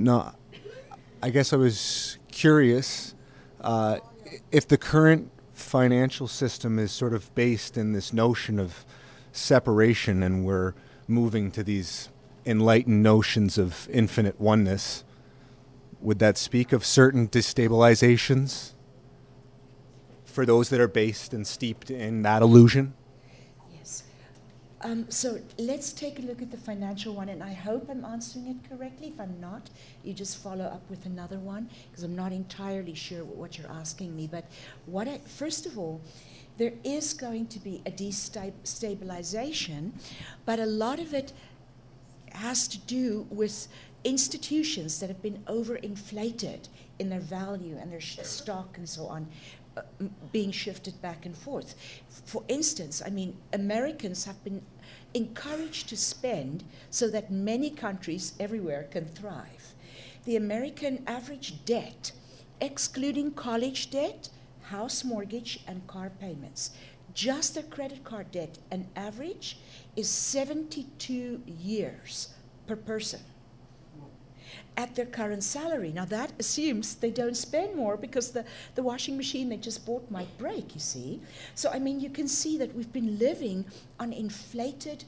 No, I guess I was curious if the current financial system is sort of based in this notion of separation and we're moving to these enlightened notions of infinite oneness. Would that speak of certain destabilizations for those that are based and steeped in that illusion? Yes. So let's take a look at the financial one, and I hope I'm answering it correctly. If I'm not, you just follow up with another one, because I'm not entirely sure what you're asking me. But first of all, there is going to be a destabilization, but a lot of it has to do with institutions that have been overinflated in their value and their stock and so on, being shifted back and forth. For instance, I mean, Americans have been encouraged to spend so that many countries everywhere can thrive. The American average debt, excluding college debt, house mortgage, and car payments, just their credit card debt, an average is 72 years per person at their current salary. Now that assumes they don't spend more because the washing machine they just bought might break, you see. So I mean, you can see that we've been living on inflated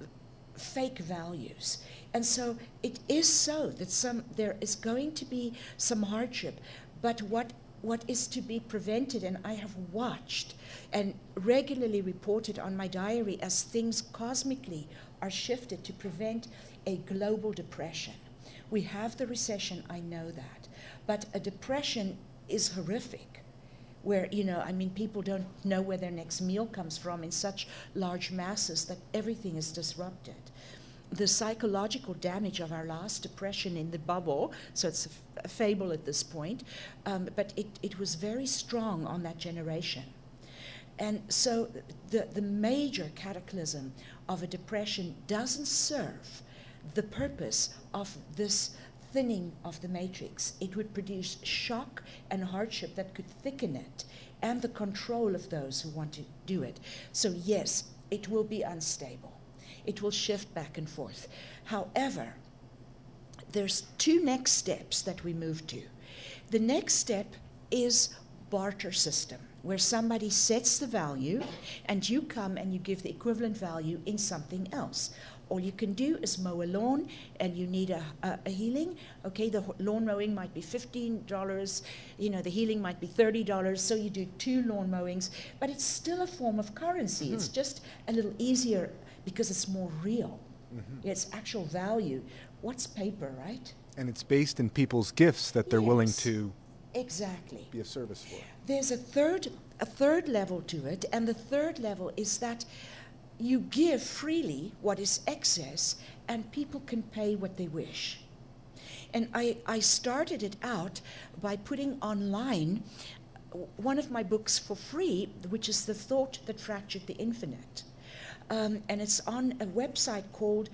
fake values. And so it is so that there is going to be some hardship, but what is to be prevented, and I have watched and regularly reported on my diary as things cosmically are shifted to prevent a global depression. We have the recession, I know that, but a depression is horrific, where, you know, I mean, people don't know where their next meal comes from in such large masses that everything is disrupted. The psychological damage of our last depression in the bubble, so it's a fable at this point, but it was very strong on that generation. And so the major cataclysm of a depression doesn't serve the purpose of this thinning of the matrix. It would produce shock and hardship that could thicken it and the control of those who want to do it. So yes, it will be unstable. It will shift back and forth. However, there's two next steps that we move to. The next step is barter system, where somebody sets the value and you come and you give the equivalent value in something else. All you can do is mow a lawn and you need a healing. Okay, the lawn mowing might be $15, you know, the healing might be $30, so you do 2 lawn mowings, but it's still a form of currency. It's just a little easier because it's more real. It's actual value. What's paper, right? And it's based in people's gifts that they're willing to exactly be of service for. There's a third level to it, and the third level is that you give freely what is excess, and people can pay what they wish. And I started it out by putting online one of my books for free, which is The Thought That Fractured the Infinite. And it's on a website called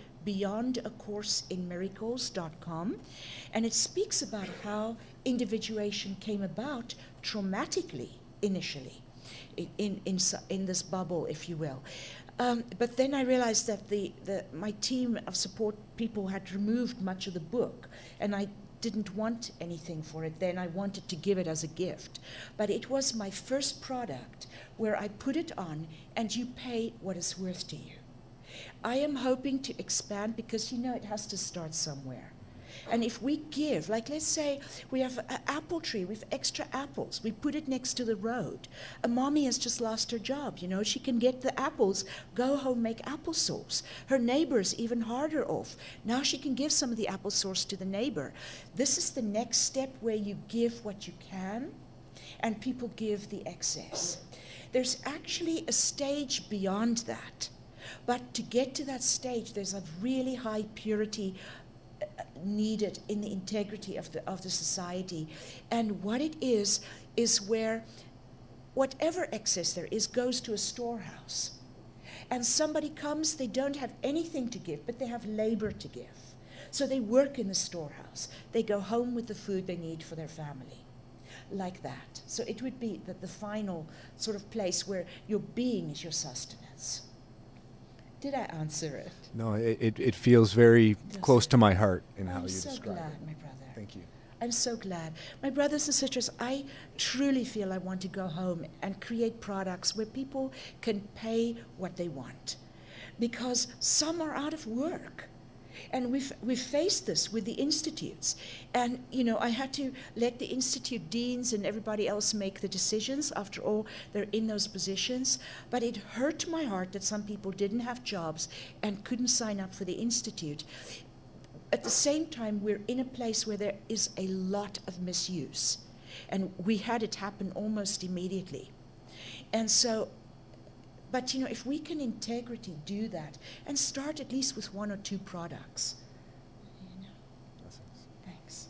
beyondacourseInmiracles.com, and it speaks about how individuation came about traumatically initially in this bubble, if you will. But then I realized that my team of support people had removed much of the book, and I didn't want anything for it then. I wanted to give it as a gift. But it was my first product where I put it on and you pay what it's worth to you. I am hoping to expand because, you know, it has to start somewhere. And if we give, like let's say we have an apple tree, we have extra apples, we put it next to the road. A mommy has just lost her job, you know, she can get the apples, go home, make applesauce. Her neighbor's even harder off. Now she can give some of the applesauce to the neighbor. This is the next step where you give what you can and people give the excess. There's actually a stage beyond that. But to get to that stage, there's a really high purity needed in the integrity of the society. And what it is where whatever excess there is goes to a storehouse. And somebody comes, they don't have anything to give, but they have labor to give. So they work in the storehouse. They go home with the food they need for their family. Like that. So it would be the final sort of place where your being is your sustenance. Did I answer it? No, it feels very close to my heart in how you describe it. I'm so glad, my brother. Thank Thank you. I'm so glad. My brothers and sisters, I truly feel I want to go home and create products where people can pay what they want. Because some are out of work. And we've faced this with the institutes. And, you know, I had to let the institute deans and everybody else make the decisions. After all, they're in those positions. But it hurt my heart that some people didn't have jobs and couldn't sign up for the institute. At the same time, we're in a place where there is a lot of misuse. And we had it happen almost immediately. And so, but you know, if we can integrity do that and start at least with 1 or 2 products, you know. Thanks.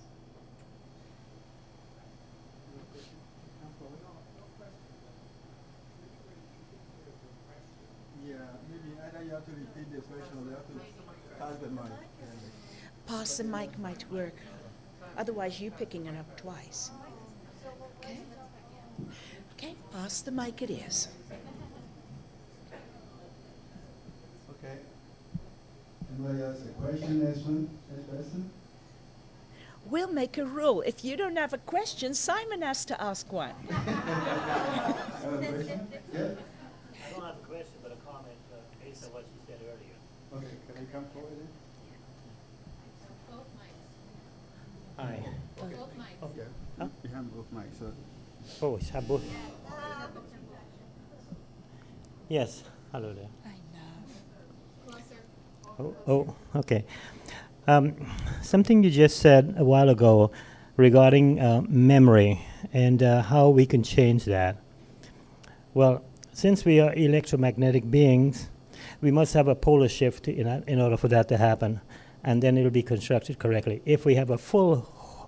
Yeah, maybe either you have to repeat the question or you have to pass the mic. Pass the mic might work. Otherwise, you picking it up twice. Okay? Okay, pass the mic it is. Okay. Anybody else a question? Next one? Next person? We'll make a rule. If you don't have a question, Simon has to ask one. Have a question? Yeah? I don't have a question, but a comment based on what you said earlier. Okay, can I come forward then? Hi. Okay. Huh? You have both mics, so. Oh, it's both. Yes. Hello there. I know. Oh, okay. Something you just said a while ago regarding memory and how we can change that. Well, since we are electromagnetic beings, we must have a polar shift in order for that to happen, and then it will be constructed correctly. If we have a full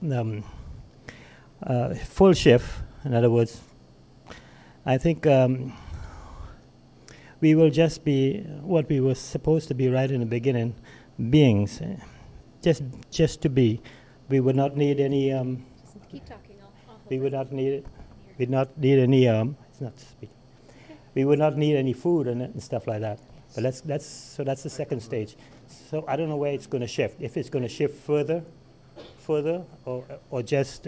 shift, in other words, I think we will just be what we were supposed to be right in the beginning, beings, just to be. We would not need any. Keep talking. I'll we would not need it. We'd not need any. It's not speaking. Okay. We would not need any food and stuff like that. But that's the second stage. So I don't know where it's going to shift. If it's going to shift further, or just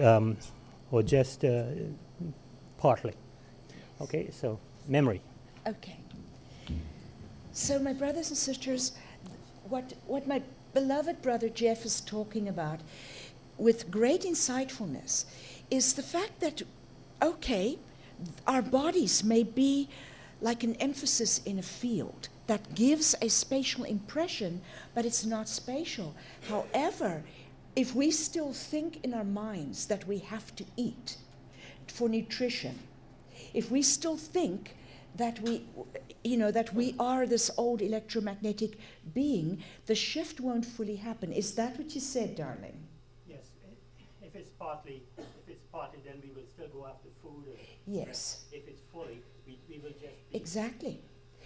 partly. Okay. So memory. Okay. So my brothers and sisters, what my beloved brother Jeff is talking about with great insightfulness is the fact that, okay, our bodies may be like an emphasis in a field that gives a spatial impression, but it's not spatial. However, if we still think in our minds that we have to eat for nutrition, if we still think that we are this old electromagnetic being, the shift won't fully happen. Is that what you said, darling? Yes. If it's partly, then we will still go after food. Yes. If it's fully, we will just be. Exactly.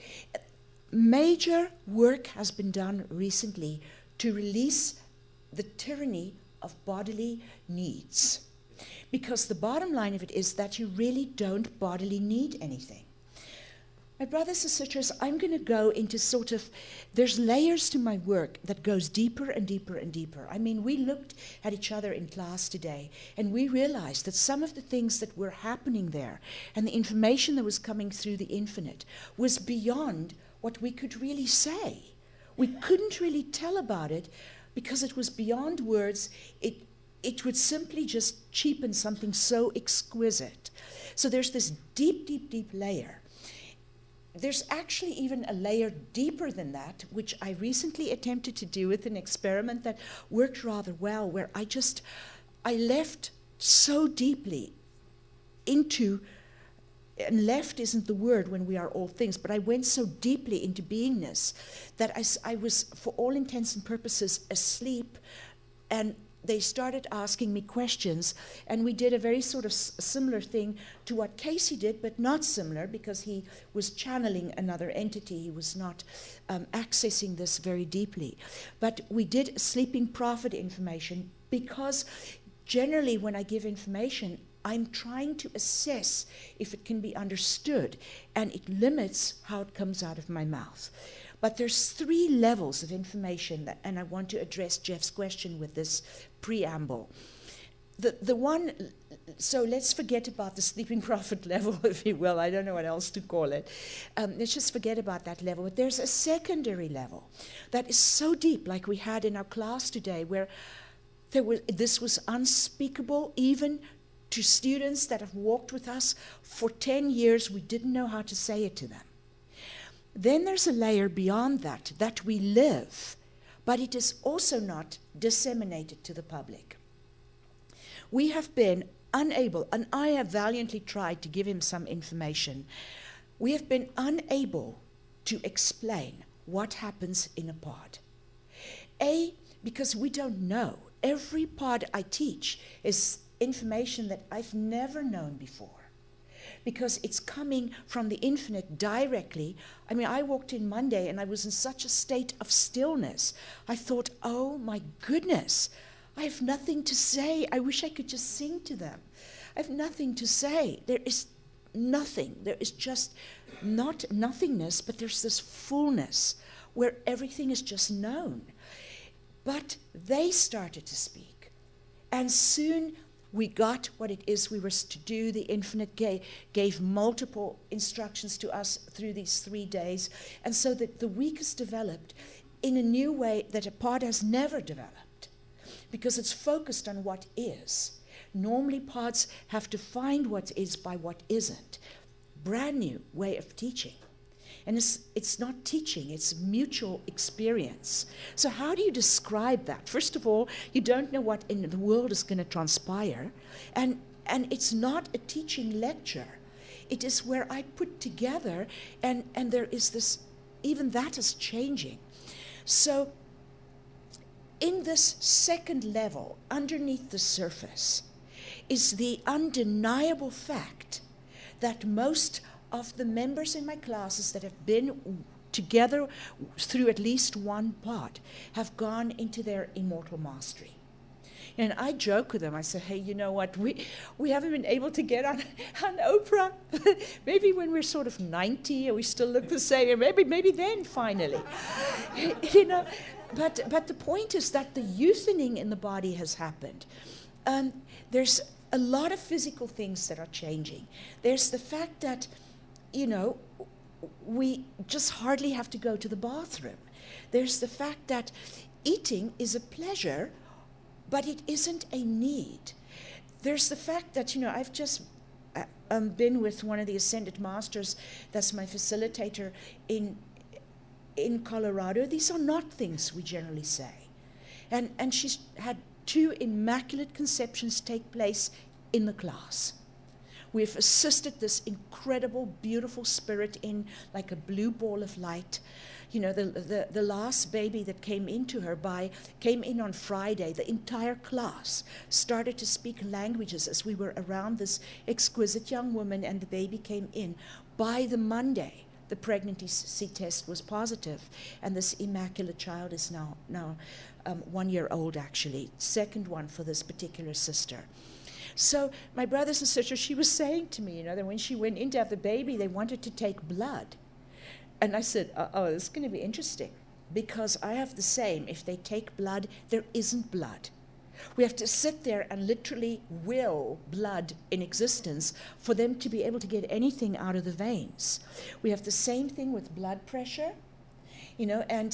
Major work has been done recently to release the tyranny of bodily needs. Because the bottom line of it is that you really don't bodily need anything. My brothers and sisters, I'm going to go into there's layers to my work that goes deeper and deeper and deeper. I mean, we looked at each other in class today, and we realized that some of the things that were happening there and the information that was coming through the infinite was beyond what we could really say. We couldn't really tell about it because it was beyond words. It would simply just cheapen something so exquisite. So there's this deep, deep, deep layer. There's actually even a layer deeper than that, which I recently attempted to do with an experiment that worked rather well, where I left so deeply into, and left isn't the word when we are all things, but I went so deeply into beingness that I was, for all intents and purposes, asleep, and they started asking me questions, and we did a very sort of similar thing to what Casey did, but not similar, because he was channeling another entity. He was not accessing this very deeply. But we did sleeping prophet information, because generally when I give information, I'm trying to assess if it can be understood, and it limits how it comes out of my mouth. But there's 3 levels of information, and I want to address Jeff's question with this preamble. the one, so let's forget about the sleeping prophet level, if you will. I don't know what else to call it. Let's just forget about that level. But there's a secondary level that is so deep, like we had in our class today, where this was unspeakable, even to students that have walked with us for 10 years. We didn't know how to say it to them. Then there's a layer beyond that we live, but it is also not disseminated to the public. We have been unable, and I have valiantly tried to give him some information, we have been unable to explain what happens in a pod. Because we don't know. Every pod I teach is information that I've never known before, because it's coming from the infinite directly. I mean, I walked in Monday and I was in such a state of stillness. I thought, oh my goodness, I have nothing to say. I wish I could just sing to them. I have nothing to say. There is nothing. There is just not nothingness, but there's this fullness where everything is just known. But they started to speak. And soon we got what it is we were to do. The infinite gave multiple instructions to us through these 3 days. And so that the week is developed in a new way that a pod has never developed, because it's focused on what is. Normally pods have to find what is by what isn't. Brand new way of teaching. And it's not teaching, it's mutual experience. So how do you describe that? First of all, you don't know what in the world is going to transpire. And it's not a teaching lecture. It is where I put together, and there is this, even that is changing. So in this second level, underneath the surface, is the undeniable fact that most of the members in my classes that have been together through at least one pod have gone into their immortal mastery. And I joke with them. I say, hey, you know what? We haven't been able to get on Oprah. Maybe when we're sort of 90 and we still look the same, maybe then finally. You know, but the point is that the youthening in the body has happened. There's a lot of physical things that are changing. There's the fact that, you know, we just hardly have to go to the bathroom. There's the fact that eating is a pleasure, but it isn't a need. There's the fact that, you know, I've just been with one of the Ascended Masters, that's my facilitator in Colorado. These are not things we generally say. And she's had 2 immaculate conceptions take place in the class. We've assisted this incredible, beautiful spirit in like a blue ball of light. You know, the last baby that came into her came in on Friday. The entire class started to speak languages as we were around this exquisite young woman, and the baby came in. By the Monday, the pregnancy test was positive, and this immaculate child is now 1 year old, actually, second one for this particular sister. So my brothers and sisters, she was saying to me, you know, that when she went in to have the baby, they wanted to take blood. And I said, oh, this is going to be interesting, because I have the same. If they take blood, there isn't blood. We have to sit there and literally will blood in existence for them to be able to get anything out of the veins. We have the same thing with blood pressure, you know, and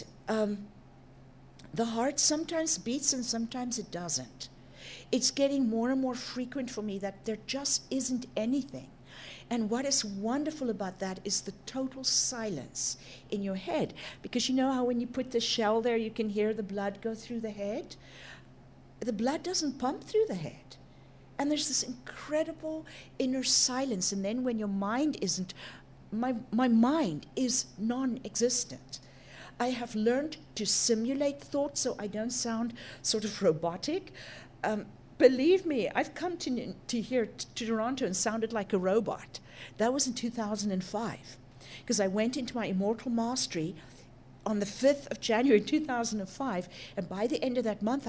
the heart sometimes beats and sometimes it doesn't. It's getting more and more frequent for me that there just isn't anything. And what is wonderful about that is the total silence in your head. Because you know how when you put the shell there, you can hear the blood go through the head? The blood doesn't pump through the head. And there's this incredible inner silence. And then when your mind isn't, my mind is non-existent. I have learned to simulate thought so I don't sound sort of robotic. Believe me, I've come to here to Toronto and sounded like a robot. That was in 2005, because I went into my immortal mastery on the 5th of January 2005, and by the end of that month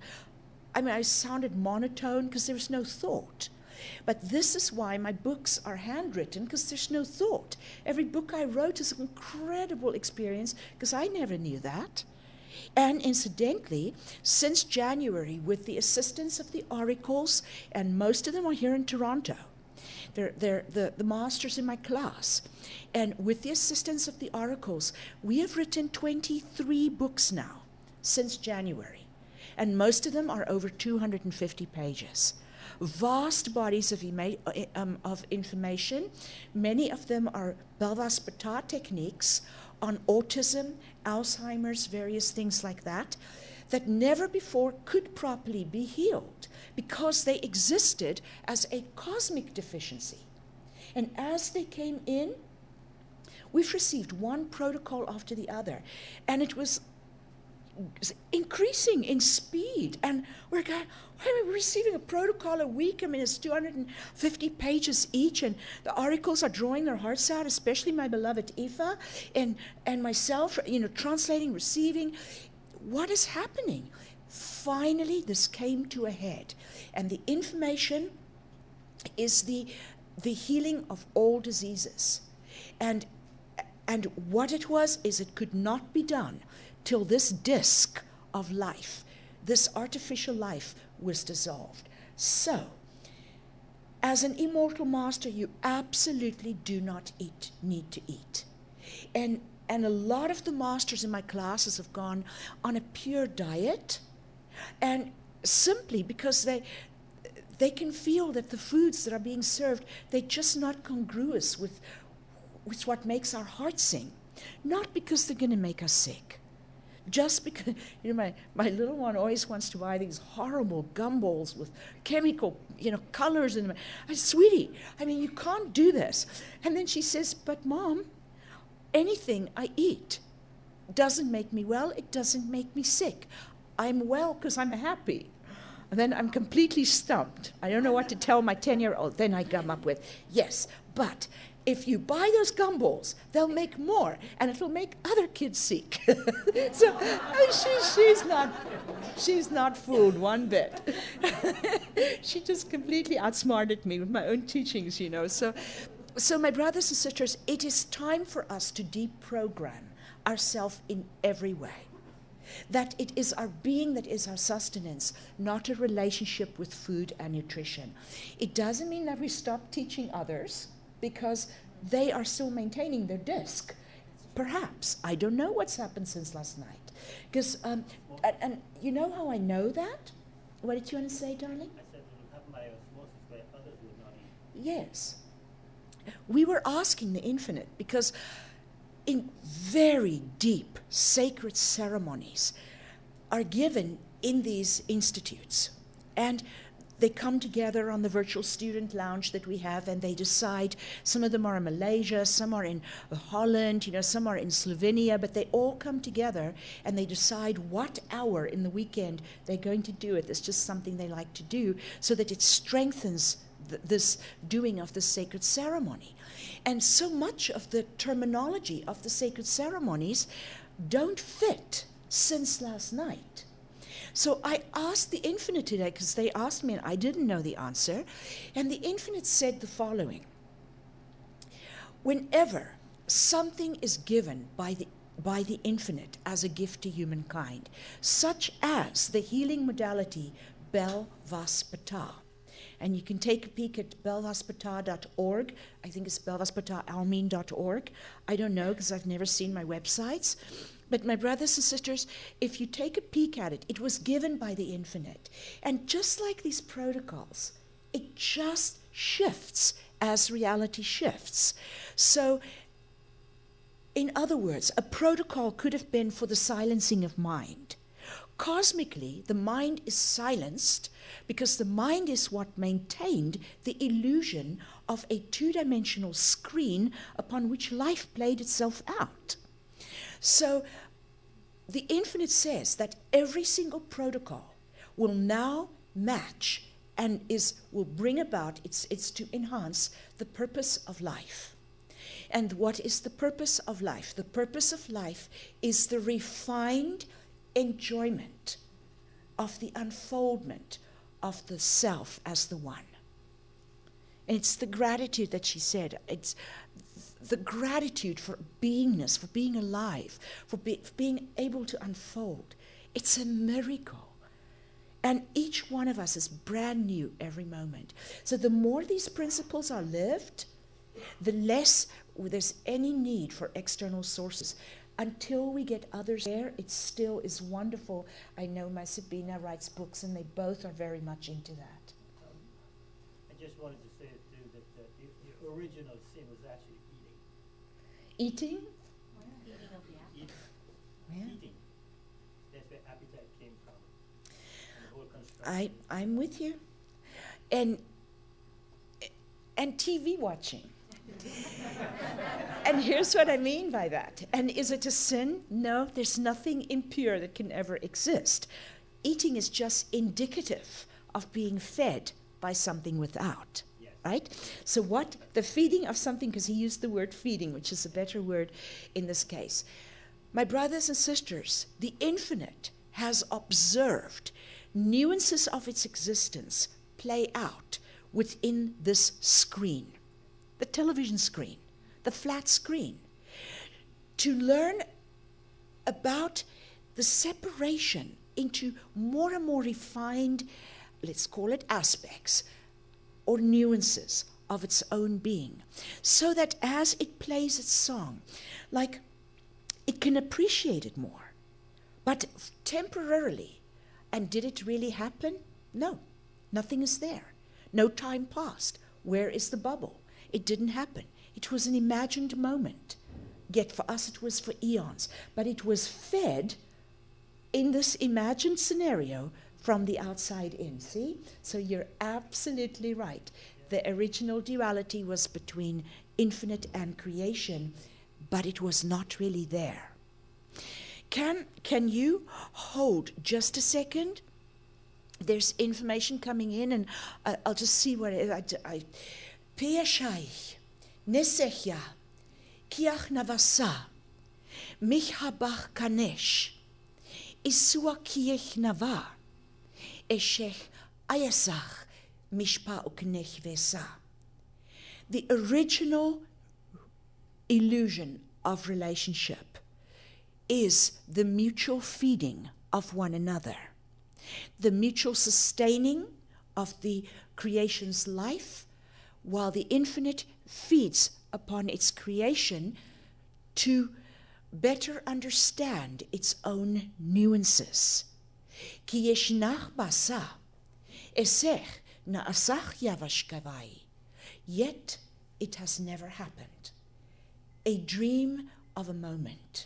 I sounded monotone because there was no thought. But this is why my books are handwritten, because there's no thought. Every book I wrote is an incredible experience, because I never knew that. And incidentally, since January, with the assistance of the oracles, and most of them are here in Toronto, they're the masters in my class, and with the assistance of the oracles, we have written 23 books now since January, and most of them are over 250 pages. Vast bodies of information. Many of them are Belvas-Patah techniques on autism, Alzheimer's, various things like that, that never before could properly be healed because they existed as a cosmic deficiency. And as they came in, we've received one protocol after the other, and it was increasing in speed, and we're going, why are we receiving a protocol a week? I mean, it's 250 pages each, and the oracles are drawing their hearts out, especially my beloved Aoife and myself, translating, receiving. What is happening? Finally, this came to a head, and the information is the healing of all diseases. And what it was is it could not be done till this disc of life, this artificial life, was dissolved. So, as an immortal master, you absolutely do not need to eat. And a lot of the masters in my classes have gone on a pure diet, and simply because they can feel that the foods that are being served, they're just not congruous with what makes our heart sing. Not because they're going to make us sick. Just because, my little one always wants to buy these horrible gumballs with chemical, colors in them. I said, sweetie, you can't do this. And then she says, but Mom, anything I eat doesn't make me well, it doesn't make me sick. I'm well because I'm happy. And then I'm completely stumped. I don't know what to tell my 10-year-old. Then I come up with, yes, but if you buy those gumballs, they'll make more, and it'll make other kids sick. So she's not fooled one bit. She just completely outsmarted me with my own teachings, So my brothers and sisters, it is time for us to deprogram ourselves in every way. That it is our being that is our sustenance, not a relationship with food and nutrition. It doesn't mean that we stop teaching others, because they are still maintaining their disc. Perhaps. I don't know what's happened since last night. Because, and you know how I know that? What did you want to say, darling? I said it will happen by osmosis where others would not eat. Yes. We were asking the infinite because in very deep sacred ceremonies are given in these institutes. And they come together on the virtual student lounge that we have, and they decide. Some of them are in Malaysia, some are in Holland, some are in Slovenia, but they all come together and they decide what hour in the weekend they're going to do it. It's just something they like to do so that it strengthens this doing of the sacred ceremony. And so much of the terminology of the sacred ceremonies don't fit since last night. So I asked the infinite today, because they asked me and I didn't know the answer, and the infinite said the following: whenever something is given by the infinite as a gift to humankind, such as the healing modality Belvas-Patah, and you can take a peek at belvaspatah.org. I think it's belvaspatahalmeen.org. I don't know, because I've never seen my websites. But my brothers and sisters, if you take a peek at it, it was given by the infinite. And just like these protocols, it just shifts as reality shifts. So, in other words, a protocol could have been for the silencing of mind. Cosmically, the mind is silenced because the mind is what maintained the illusion of a two-dimensional screen upon which life played itself out. So the infinite says that every single protocol will now match and will bring about, it's to enhance the purpose of life. And what is the purpose of life? The purpose of life is the refined enjoyment of the unfoldment of the self as the one. And it's the gratitude that she said. It's the gratitude for beingness, for being alive, for being able to unfold. It's a miracle. And each one of us is brand new every moment. So the more these principles are lived, the less there's any need for external sources. Until we get others there, it still is wonderful. I know my Sabina writes books, and they both are very much into that. I just wanted to say too that the original sin was actually Eating? Eating of the apple. eating. Yeah. Eating. That's where appetite came from. And the whole construction. I'm with you. And TV watching. And here's what I mean by that. And is it a sin? No, there's nothing impure that can ever exist. Eating is just indicative of being fed by something without. Yes. Right? So what the feeding of something, because he used the word feeding, which is a better word in this case. My brothers and sisters, the infinite has observed nuances of its existence play out within this screen, the television screen, the flat screen, to learn about the separation into more and more refined, let's call it aspects or nuances of its own being, so that as it plays its song, like it can appreciate it more, but temporarily. And did it really happen? No, nothing is there. No time passed. Where is the bubble? It didn't happen. It was an imagined moment. Yet for us it was for eons. But it was fed in this imagined scenario from the outside in. See? So you're absolutely right. The original duality was between infinite and creation, but it was not really there. Can you hold just a second? There's information coming in, and I'll just see what it is. Peashai, Nesechya, Kiach Navasa, Mihabach Kanesh, Isua Kiech Nava, Eshech Ayasach, Mishpa Uknech Vesa. The original illusion of relationship is the mutual feeding of one another, the mutual sustaining of the creation's life, while the infinite feeds upon its creation to better understand its own nuances. Ki yeshnach basa, esech na'asach yavash kavai. Yet it has never happened. A dream of a moment.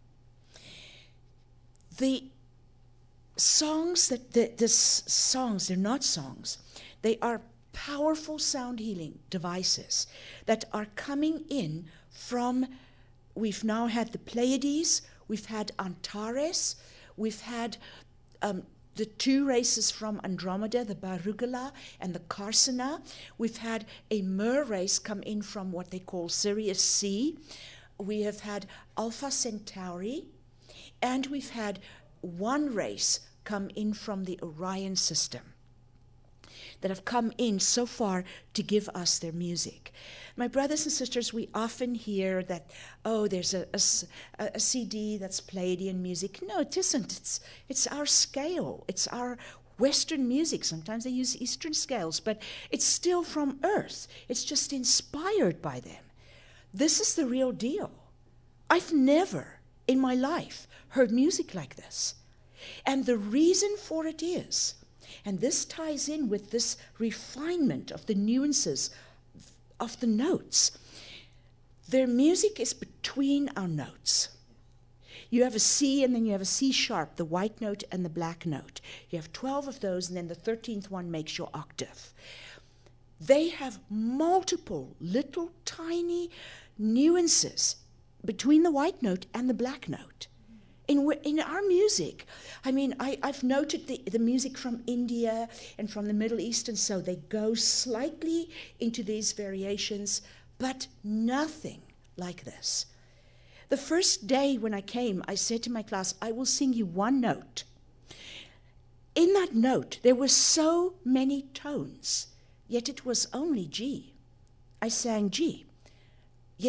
The songs songs, they're not songs. They are powerful sound healing devices that are coming in from, we've now had the Pleiades, we've had Antares, we've had the two races from Andromeda, the Barugala and the Carsina. We've had a Mer race come in from what they call Sirius C. We have had Alpha Centauri. And we've had one race come in from the Orion system that have come in so far to give us their music. My brothers and sisters, we often hear that, oh, there's a CD that's Pleiadian music. No, it isn't. It's our scale. It's our Western music. Sometimes they use Eastern scales, but it's still from Earth. It's just inspired by them. This is the real deal. I've never in my life heard music like this. And the reason for it is, and this ties in with this refinement of the nuances of the notes, their music is between our notes. You have a C and then you have a C sharp, the white note and the black note. You have 12 of those, and then the 13th one makes your octave. They have multiple little tiny nuances between the white note and the black note. In our music, I mean, I've noted the music from India and from the Middle East, and so they go slightly into these variations, but nothing like this. The first day when I came, I said to my class, I will sing you one note. In that note, there were so many tones, yet it was only G. I sang G. Yet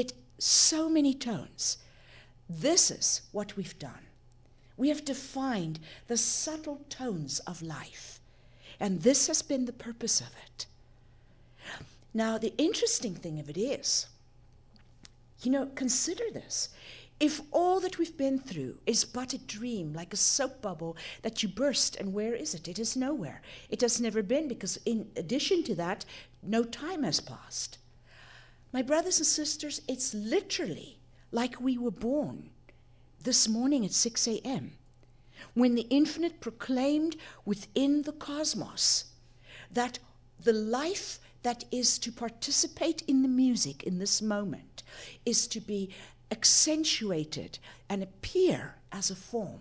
so many tones. This is what we've done. We have defined the subtle tones of life, and this has been the purpose of it. Now, the interesting thing of it is, consider this. If all that we've been through is but a dream, like a soap bubble that you burst, and where is it? It is nowhere. It has never been, because in addition to that, no time has passed. My brothers and sisters, it's literally like we were born this morning at 6 a.m., when the infinite proclaimed within the cosmos that the life that is to participate in the music in this moment is to be accentuated and appear as a form.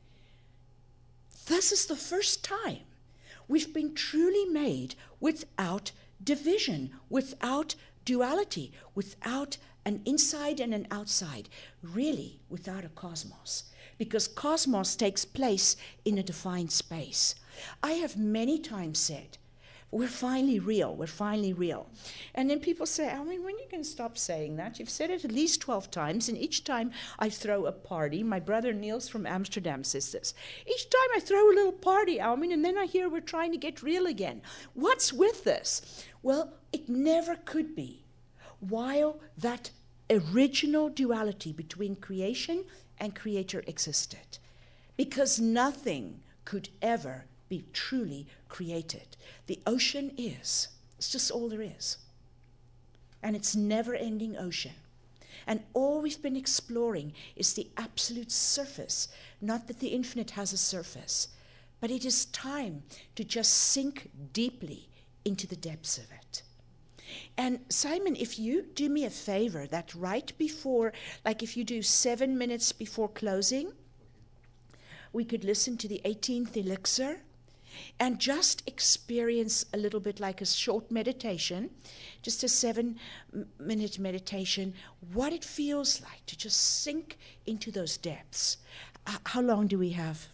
This is the first time we've been truly made without division, without duality, without an inside and an outside, really without a cosmos, because cosmos takes place in a defined space. I have many times said, we're finally real, we're finally real. And then people say, when are you going to stop saying that? You've said it at least 12 times, and each time I throw a party, my brother Niels from Amsterdam says this, each time I throw a little party, and then I hear we're trying to get real again. What's with this? Well, it never could be, while that original duality between creation and creator existed, because nothing could ever be truly created. The ocean is. It's just all there is. And it's never-ending ocean. And all we've been exploring is the absolute surface. Not that the infinite has a surface, but it is time to just sink deeply into the depths of it. And Simon, if you do me a favor, that right before, like if you do 7 minutes before closing, we could listen to the 18th elixir and just experience a little bit like a short meditation, just a 7-minute meditation, what it feels like to just sink into those depths. How long do we have?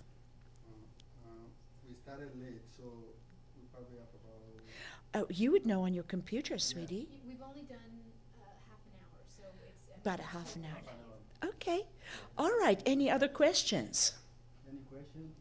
We started late, so we probably have about... Oh, you would know on your computer, sweetie. We've only done half an hour, so it's... About a half an hour. Okay. All right. Any other questions? Any questions?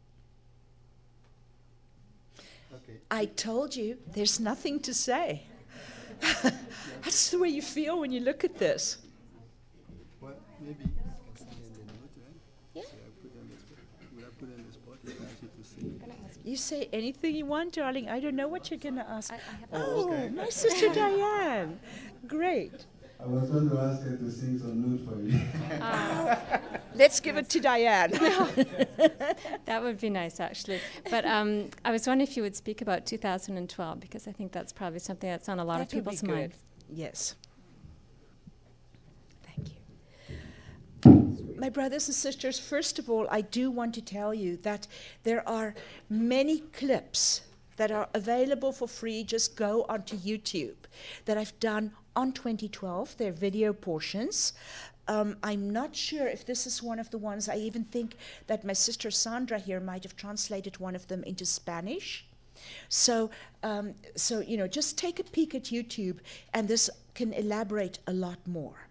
Okay. I told you, there's nothing to say. That's the way you feel when you look at this. Well, maybe you can send in the note, right? Yeah. So would I put in the spot if I ask you to sing? You say anything you want, darling. I don't know what you're going to ask. I have Oh, okay. my sister Diane. Great. I was going to ask her to sing some note for you. Let's give it to Diane. That would be nice, actually. But I was wondering if you would speak about 2012, because I think that's probably something that's on a lot of That would be people's good. minds. Yes. Thank you. My brothers and sisters, first of all, I do want to tell you that there are many clips that are available for free. Just go onto YouTube that I've done on 2012. They're video portions. I'm not sure if this is one of the ones. I even think that my sister Sandra here might have translated one of them into Spanish. So just take a peek at YouTube, and this can elaborate a lot more.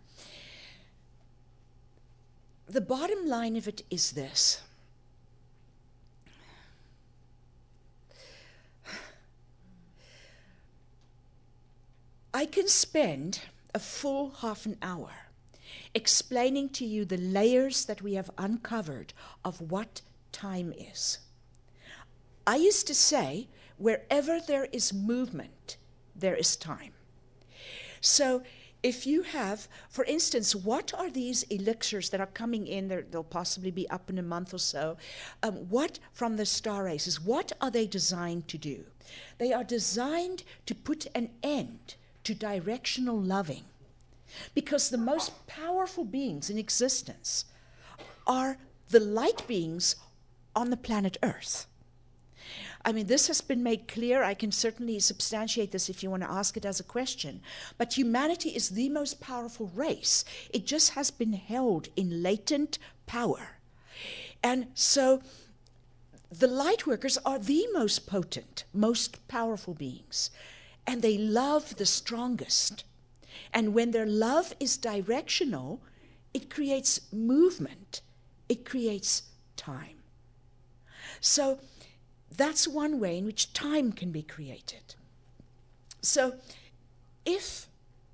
The bottom line of it is this. I can spend a full half an hour explaining to you the layers that we have uncovered of what time is. I used to say, wherever there is movement, there is time. So if you have, for instance, what are these elixirs that are coming in? They'll possibly be up in a month or so. What from the star races, what are they designed to do? They are designed to put an end to directional loving, because the most powerful beings in existence are the light beings on the planet Earth. I mean, this has been made clear. I can certainly substantiate this if you want to ask it as a question. But humanity is the most powerful race. It just has been held in latent power. And so the light workers are the most potent, most powerful beings. And they love the strongest. And when their love is directional, it creates movement. It creates time. So that's one way in which time can be created. So if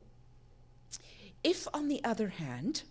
on the other hand,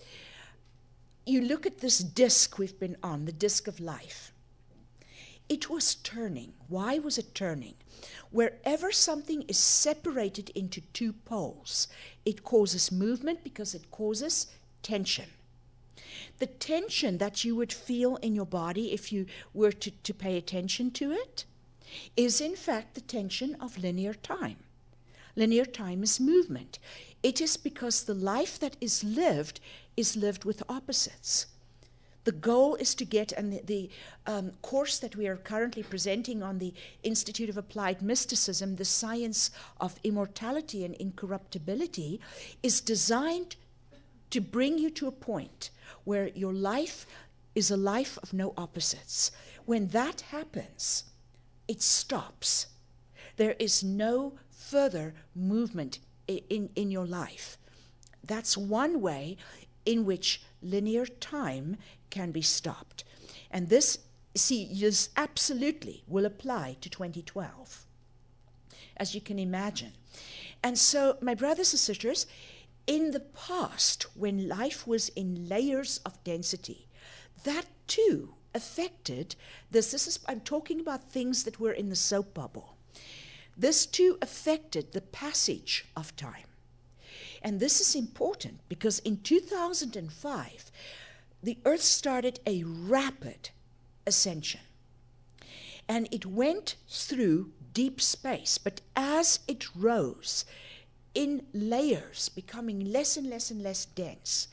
you look at this disc we've been on, the disc of life, it was turning. Why was it turning? Wherever something is separated into two poles, it causes movement because it causes tension. The tension that you would feel in your body if you were to pay attention to it is in fact the tension of linear time. Linear time is movement. It is because the life that is lived with opposites. The goal is to get, and the course that we are currently presenting on the Institute of Applied Mysticism, the science of immortality and incorruptibility, is designed to bring you to a point where your life is a life of no opposites. When that happens, it stops. There is no further movement in your life. That's one way in which linear time can be stopped. And this, absolutely will apply to 2012, as you can imagine. And so, my brothers and sisters, in the past, when life was in layers of density, that too affected this. I'm talking about things that were in the soap bubble. This too affected the passage of time. And this is important because in 2005, the Earth started a rapid ascension. And it went through deep space, but as it rose in layers, becoming less and less and less dense,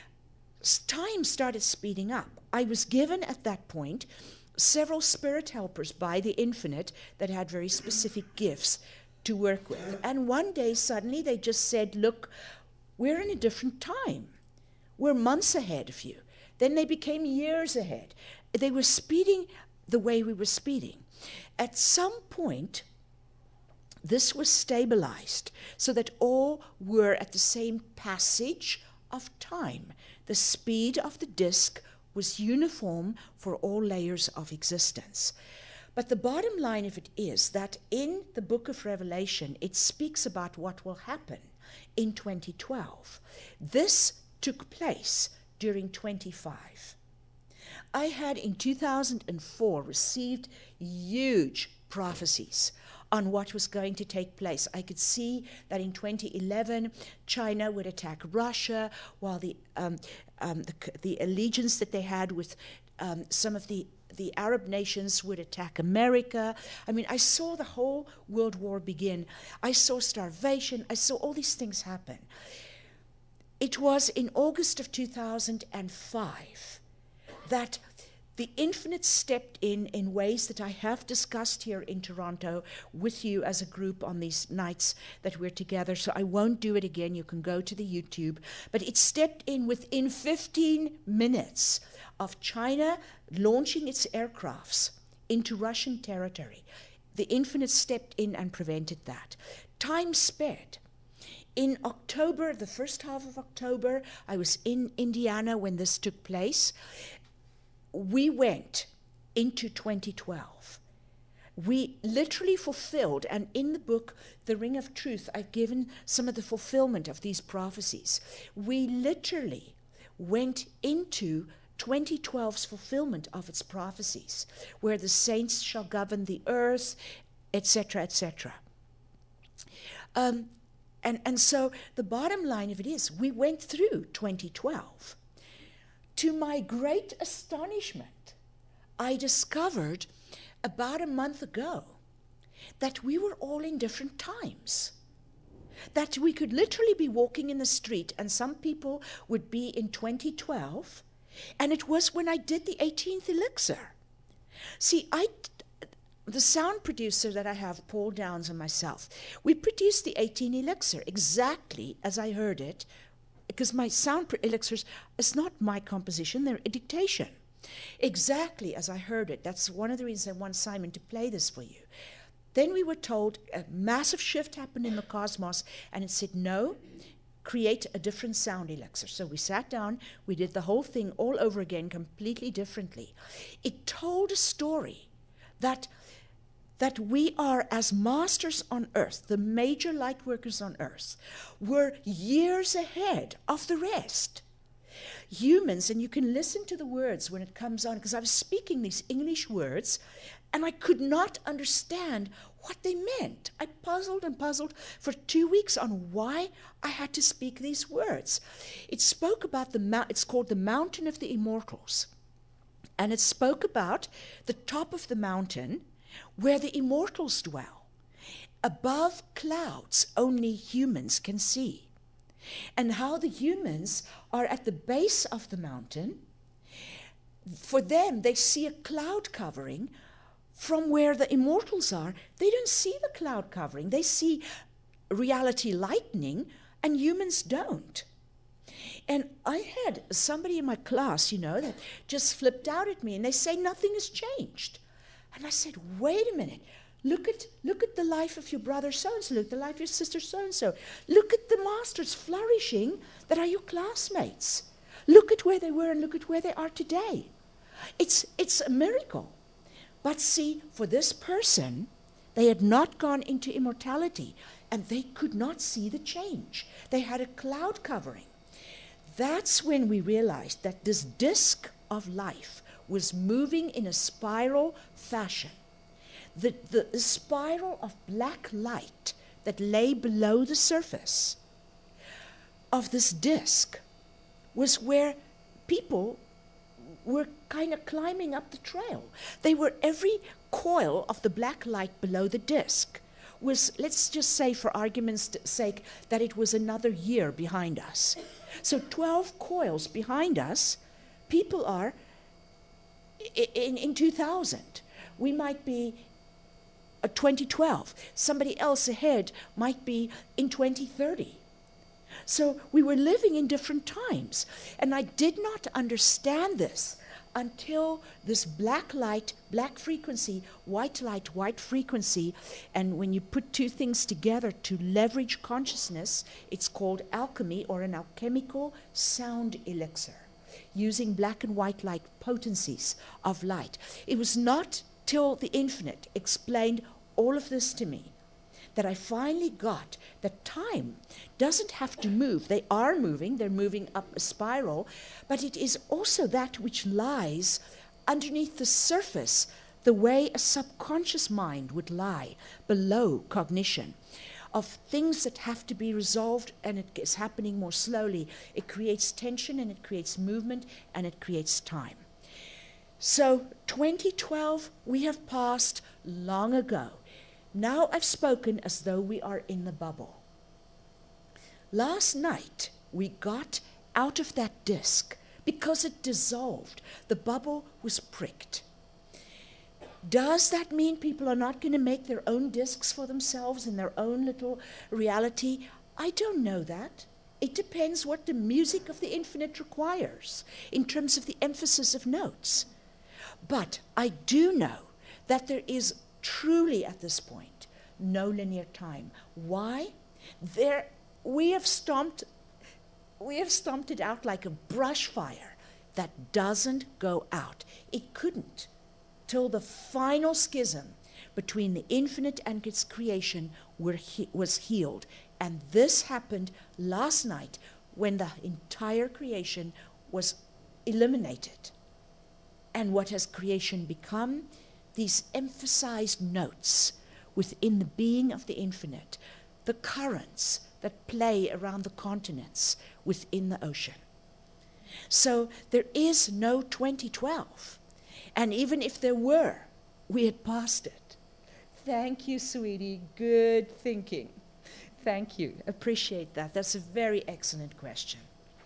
time started speeding up. I was given at that point several spirit helpers by the infinite that had very specific gifts to work with. And one day, suddenly, they just said, look, we're in a different time. We're months ahead of you. Then they became years ahead. They were speeding the way we were speeding. At some point, this was stabilized so that all were at the same passage of time. The speed of the disk was uniform for all layers of existence. But the bottom line of it is that in the book of Revelation, it speaks about what will happen in 2012. This took place during 25. I had in 2004 received huge prophecies on what was going to take place. I could see that in 2011, China would attack Russia, while the allegiance that they had with some of the Arab nations would attack America. I mean, I saw the whole world war begin. I saw starvation. I saw all these things happen. It was in August of 2005 that the infinite stepped in ways that I have discussed here in Toronto with you as a group on these nights that we're together, so I won't do it again. You can go to the YouTube. But it stepped in within 15 minutes of China launching its aircrafts into Russian territory. The infinite stepped in and prevented that. Time sped. In October, the first half of October, I was in Indiana when this took place. We went into 2012. We literally fulfilled, and in the book, The Ring of Truth, I've given some of the fulfillment of these prophecies. We literally went into 2012's fulfillment of its prophecies, where the saints shall govern the earth, etc., etc. And so the bottom line of it is, we went through 2012. To my great astonishment, I discovered about a month ago that we were all in different times. That we could literally be walking in the street and some people would be in 2012, and it was when I did the 18th elixir. See, the sound producer that I have, Paul Downs, and myself, we produced the 18th elixir exactly as I heard it, because my sound elixirs is not my composition, they're a dictation. Exactly as I heard it. That's one of the reasons I want Simon to play this for you. Then we were told a massive shift happened in the cosmos, and it said, no, create a different sound elixir. So we sat down, we did the whole thing all over again, completely differently. It told a story that we are, as masters on earth, the major light workers on earth, were years ahead of the rest. Humans, and you can listen to the words when it comes on, because I was speaking these English words, and I could not understand what they meant. I puzzled and puzzled for 2 weeks on why I had to speak these words. It spoke about it's called the Mountain of the Immortals. And it spoke about the top of the mountain where the immortals dwell. Above clouds, only humans can see. And how the humans are at the base of the mountain. For them, they see a cloud covering. From where the immortals are, they don't see the cloud covering. They see reality lightning, and humans don't. And I had somebody in my class, that just flipped out at me, and they say nothing has changed. And I said, wait a minute. Look at the life of your brother so-and-so. Look at the life of your sister so-and-so. Look at the masters flourishing that are your classmates. Look at where they were and look at where they are today. It's a miracle. But see, for this person, they had not gone into immortality, and they could not see the change. They had a cloud covering. That's when we realized that this disk of life was moving in a spiral fashion. The spiral of black light that lay below the surface of this disk was where people were kind of climbing up the trail. They were, every coil of the black light below the disk was, let's just say for argument's sake, that it was another year behind us. So 12 coils behind us, people are in 2000. We might be 2012. Somebody else ahead might be in 2030. So we were living in different times. And I did not understand this until this black light, black frequency, white light, white frequency, and when you put two things together to leverage consciousness, it's called alchemy, or an alchemical sound elixir, using black and white light potencies of light. It was not till the infinite explained all of this to me that I finally got that time doesn't have to move. They are moving, they're moving up a spiral, but it is also that which lies underneath the surface, the way a subconscious mind would lie below cognition, of things that have to be resolved, and it is happening more slowly. It creates tension, and it creates movement, and it creates time. So 2012, we have passed long ago. Now I've spoken as though we are in the bubble. Last night, we got out of that disk because it dissolved. The bubble was pricked. Does that mean people are not going to make their own disks for themselves in their own little reality? I don't know that. It depends what the music of the infinite requires in terms of the emphasis of notes. But I do know that there is truly at this point no linear time. Why? We have stomped it out like a brush fire that doesn't go out. It couldn't till the final schism between the infinite and its creation was healed. And this happened last night when the entire creation was eliminated. And what has creation become? These emphasized notes within the being of the infinite, the currents that play around the continents within the ocean. So there is no 2012. And even if there were, we had passed it. Thank you, sweetie. Good thinking. Thank you. Appreciate that. That's a very excellent question.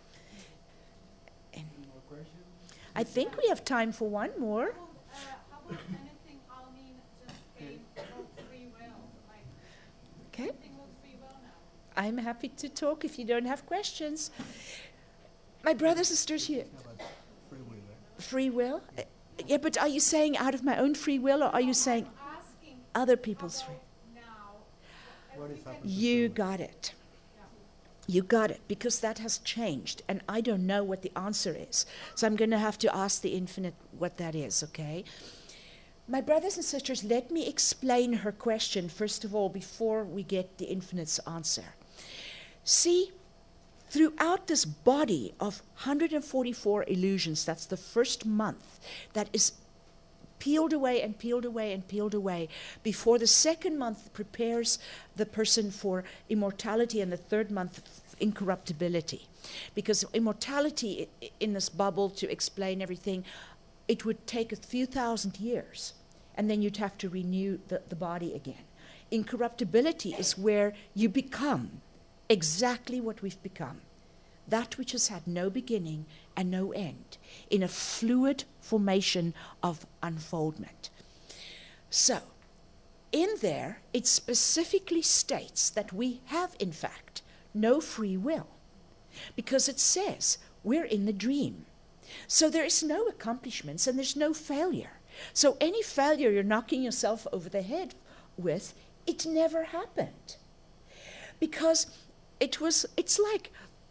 And More questions? I think we have time for one more. How about anything Almin just gave about free will? Like, Okay. anything about free will now? I'm happy to talk if you don't have questions. My brothers and sisters here. How about free will? Free will? Yeah, but are you saying out of my own free will, or are you saying... I'm asking other people's free. now. What is happening? You got it. You got it, because that has changed, and I don't know what the answer is. So I'm going to have to ask the infinite what that is, okay? My brothers and sisters, let me explain her question, first of all, before we get the infinite's answer. See, throughout this body of 144 illusions, that's the first month, that is peeled away and peeled away and peeled away before the second month prepares the person for immortality and the third month incorruptibility. Because immortality in this bubble, to explain everything, it would take a few thousand years, and then you'd have to renew the body again. Incorruptibility is where you become exactly what we've become, that which has had no beginning and no end, in a fluid formation of unfoldment. So, in there, it specifically states that we have, in fact, no free will, because it says we're in the dream. So there is no accomplishments and there's no failure. So any failure you're knocking yourself over the head with, it never happened. Because it's like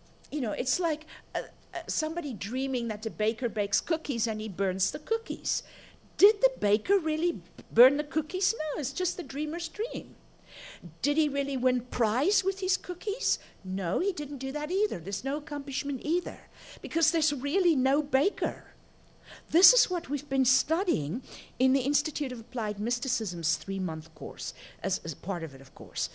somebody dreaming that the baker bakes cookies and he burns the cookies. Did the baker really burn the cookies? No, it's just the dreamer's dream. Did he really win prize with his cookies? No, he didn't do that either. There's no accomplishment either, because there's really no baker. This is what we've been studying in the Institute of Applied Mysticism's 3-month course, as part of it, of course.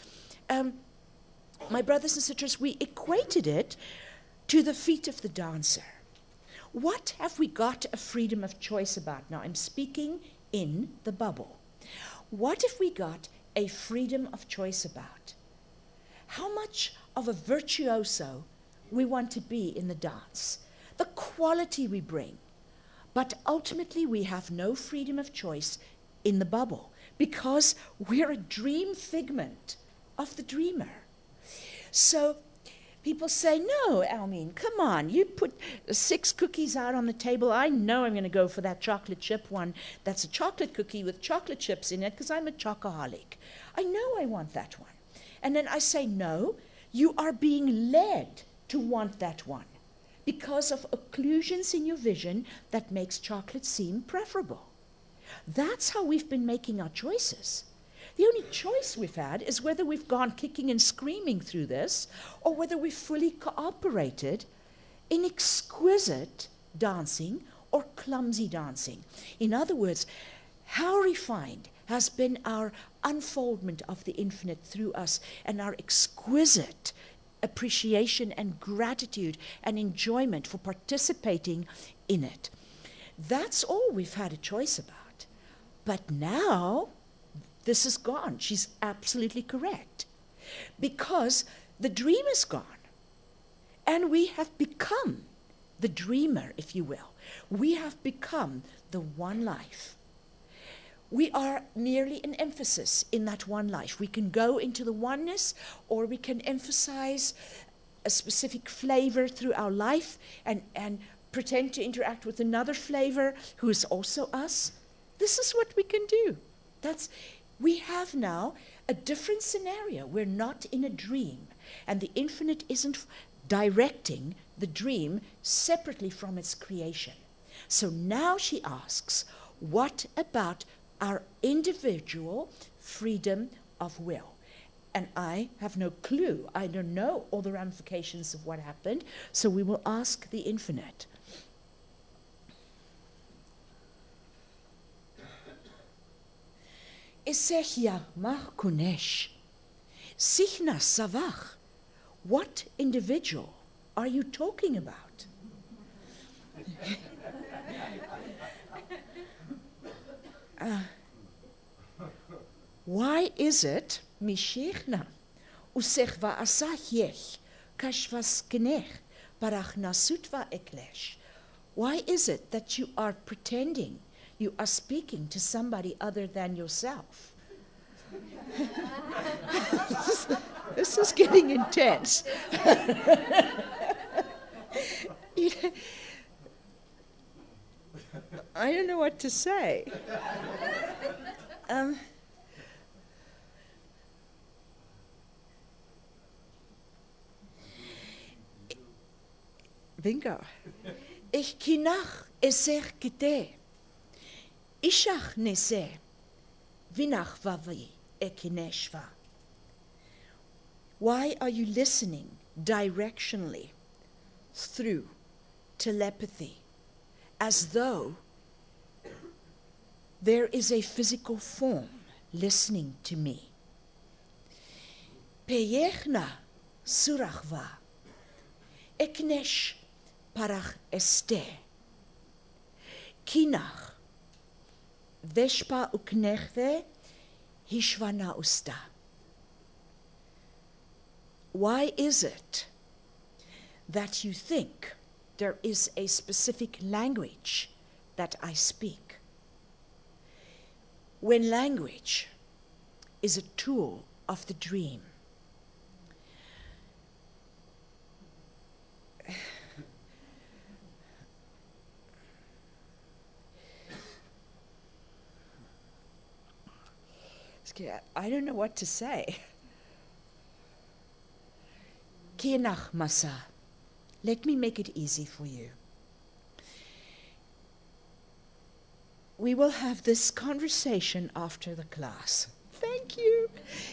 My brothers and sisters, we equated it to the feet of the dancer. What have we got a freedom of choice about? Now, I'm speaking in the bubble. What have we got a freedom of choice about? How much of a virtuoso we want to be in the dance, the quality we bring. But ultimately, we have no freedom of choice in the bubble, because we're a dream figment of the dreamer. So people say, no, Almeen, come on, you put 6 cookies out on the table. I know I'm going to go for that chocolate chip one. That's a chocolate cookie with chocolate chips in it, because I'm a chocoholic. I know I want that one. And then I say, no, you are being led to want that one because of occlusions in your vision that makes chocolate seem preferable. That's how we've been making our choices. The only choice we've had is whether we've gone kicking and screaming through this, or whether we've fully cooperated in exquisite dancing or clumsy dancing. In other words, how refined has been our unfoldment of the infinite through us, and our exquisite appreciation and gratitude and enjoyment for participating in it. That's all we've had a choice about. But now, this is gone. She's absolutely correct. Because the dream is gone. And we have become the dreamer, if you will. We have become the one life. We are merely an emphasis in that one life. We can go into the oneness, or we can emphasize a specific flavor through our life and pretend to interact with another flavor who is also us. This is what we can do. We have now a different scenario. We're not in a dream, and the infinite isn't directing the dream separately from its creation. So now she asks, what about our individual freedom of will? And I have no clue. I don't know all the ramifications of what happened, so we will ask the infinite. Isehya Mahkunesh, Sichna Savach, what individual are you talking about? Why is it, Mishechna, Usechva Asachech, Kashvas Knech, Parachnasutva Eklesh? Why is it that you are pretending you are speaking to somebody other than yourself? This is getting intense. I don't know what to say. Bingo. Ich kinach eser kite. Ishach nese. Vinach vavi ekineshva. Why are you listening directionally through telepathy as though there is a physical form listening to me? Peyechna surachva. Eknesh parach este. Kinach. Veshpa uknechve hishvana usta. Why is it that you think there is a specific language that I speak, when language is a tool of the dream? I don't know what to say. Kienach Masa. Let me make it easy for you. We will have this conversation after the class. Thank you.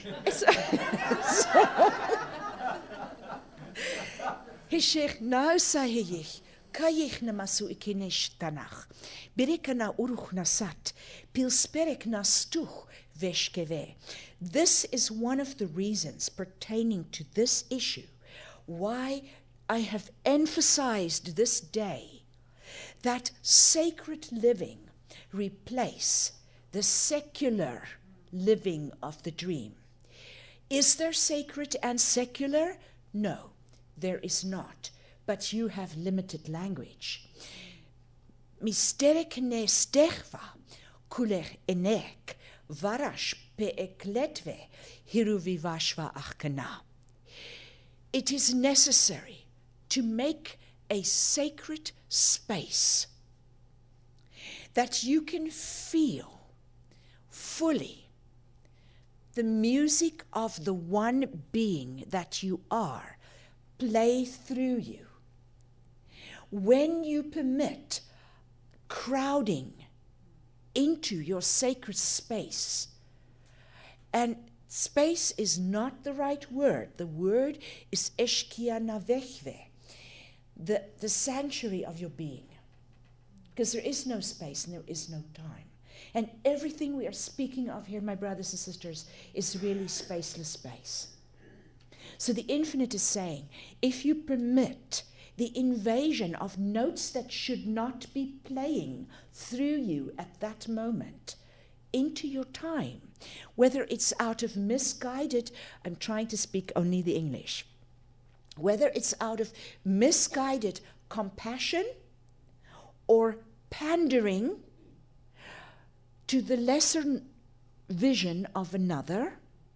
Hishech nou sahih. Kayich na masu ikinish tanach. Birika na uruch nasat. Pilsperek na stuch veshkeve. This is one of the reasons pertaining to this issue why I have emphasized this day that sacred living replace the secular living of the dream. Is there sacred and secular? No, there is not. But you have limited language. Misterek ne stechva, kuler enek, varash peekletve, hiruvivashva achkana. It is necessary to make a sacred space that you can feel fully the music of the one being that you are play through you. When you permit crowding into your sacred space, and space is not the right word. The word is eshkia navechve, the sanctuary of your being. Because there is no space and there is no time. And everything we are speaking of here, my brothers and sisters, is really spaceless space. So the infinite is saying, if you permit the invasion of notes that should not be playing through you at that moment into your time, whether it's out of misguided, I'm trying to speak only the English, whether it's out of misguided compassion or pandering to the lesser vision of another,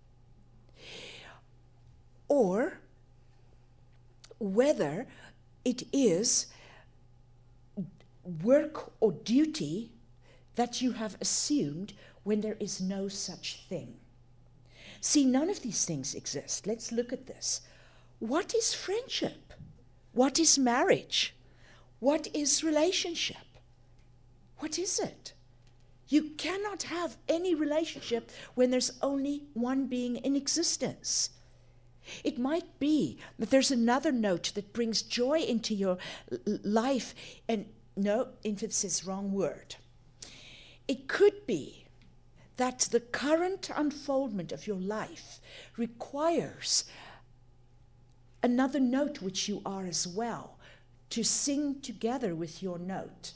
or whether it is work or duty that you have assumed when there is no such thing. See, none of these things exist. Let's look at this. What is friendship? What is marriage? What is relationship? What is it? You cannot have any relationship when there's only one being in existence. It might be that there's another note that brings joy into your life, and no, infant says wrong word. It could be that the current unfoldment of your life requires another note, which you are as well, to sing together with your note.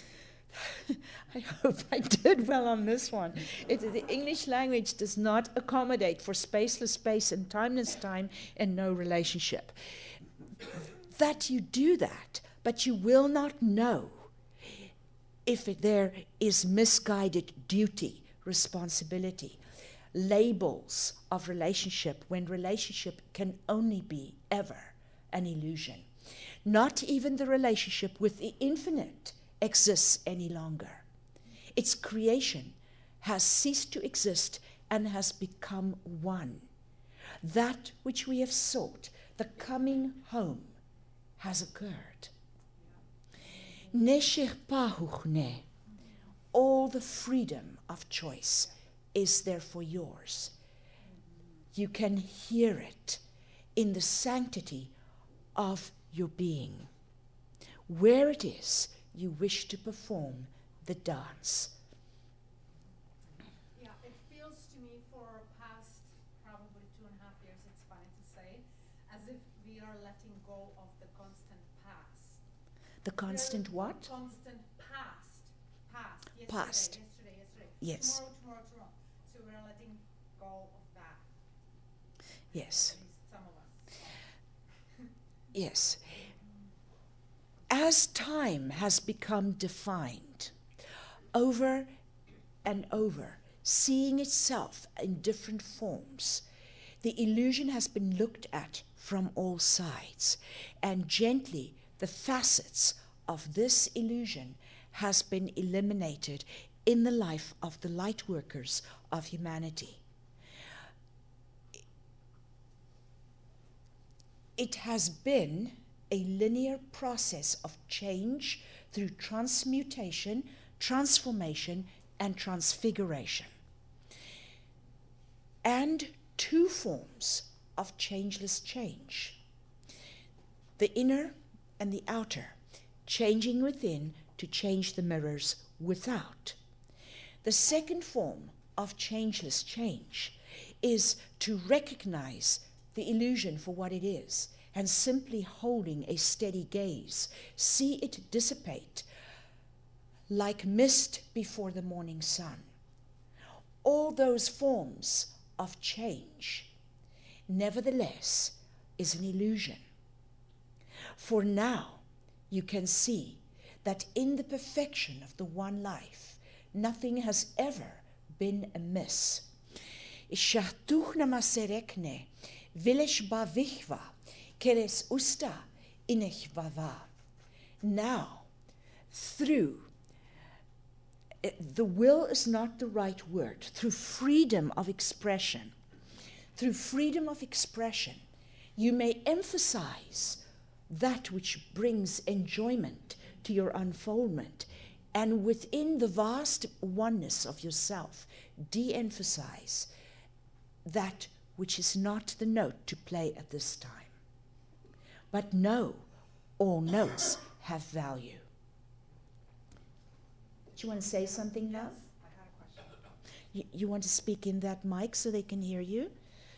I hope I did well on this one. The English language does not accommodate for spaceless space and timeless time and no relationship. That you do that, but you will not know if there is misguided duty, responsibility, labels of relationship, when relationship can only be ever an illusion. Not even the relationship with the infinite exists any longer. Its creation has ceased to exist and has become one. That which we have sought, the coming home, has occurred. Neshech pahuchne. All the freedom of choice is therefore yours. You can hear it in the sanctity of your being, where it is you wish to perform the dance. Yeah, it feels to me for past probably 2.5 years, it's funny to say, as if we are letting go of the constant past. The constant what? Constant past. Yesterday, Past. yesterday. Yes. Tomorrow. So we're letting go of that. Yes. At least some of us. Yes. As time has become defined over and over, seeing itself in different forms, the illusion has been looked at from all sides, and gently the facets of this illusion has been eliminated in the life of the light workers of humanity. It has been a linear process of change through transmutation, transformation, and transfiguration. And two forms of changeless change: the inner and the outer, changing within to change the mirrors without. The second form of changeless change is to recognize the illusion for what it is, and simply holding a steady gaze, see it dissipate like mist before the morning sun. All those forms of change, nevertheless, is an illusion. For now, you can see that in the perfection of the one life, nothing has ever been amiss. Ishatuch namaserekne, vilish ba vichva, keres usta inech vava. Now, through, the will is not the right word, through freedom of expression, you may emphasize that which brings enjoyment to your unfoldment, and within the vast oneness of yourself, de-emphasize that which is not the note to play at this time. But know, all notes have value. Do you want to say something now? I had a question. You want to speak in that mic so they can hear you?